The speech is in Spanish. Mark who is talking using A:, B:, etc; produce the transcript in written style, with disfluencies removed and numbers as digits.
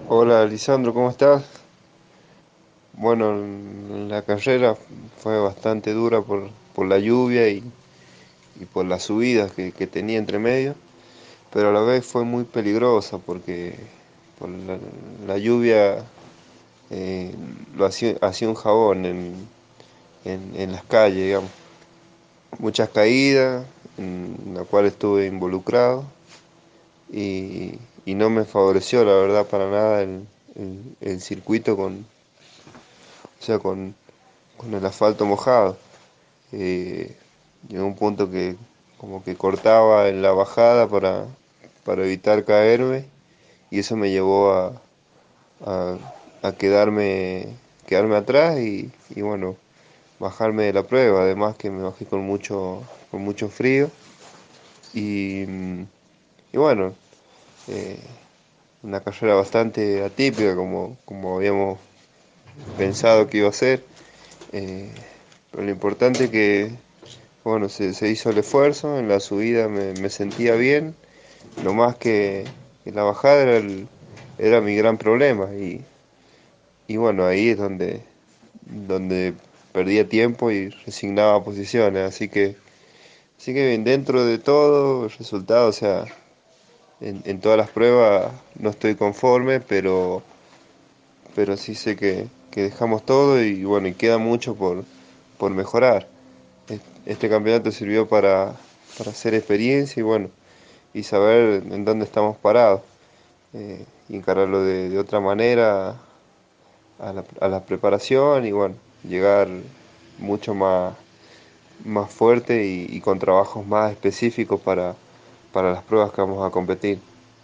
A: Hola, Lisandro, ¿cómo estás? Bueno, la carrera fue bastante dura por la lluvia y por las subidas que tenía entre medio, pero a la vez fue muy peligrosa porque por la lluvia eh, hacía un jabón en las calles, digamos. Muchas caídas en la cual estuve involucrado y no me favoreció, la verdad, para nada el circuito o sea, con el asfalto mojado. Eh, Llegó un punto que como que cortaba en la bajada para evitar caerme y eso me llevó a, a quedarme atrás y bueno, bajarme de la prueba. Además que me bajé con mucho frío y, y bueno, eh, una carrera bastante atípica como habíamos pensado que iba a ser. Eh, pero lo importante que, bueno, se hizo el esfuerzo, en la subida me sentía bien, lo más que la bajada era mi gran problema y bueno, ahí es donde perdía tiempo y resignaba posiciones, así que bien, dentro de todo, el resultado, o sea, en todas las pruebas no estoy conforme, pero sí sé que dejamos todo y bueno, y queda mucho por mejorar. Este campeonato sirvió para hacer experiencia y bueno, y saber en dónde estamos parados. Y encararlo de otra manera a la preparación y bueno, llegar mucho más fuerte y con trabajos más específicos para las pruebas que vamos a competir.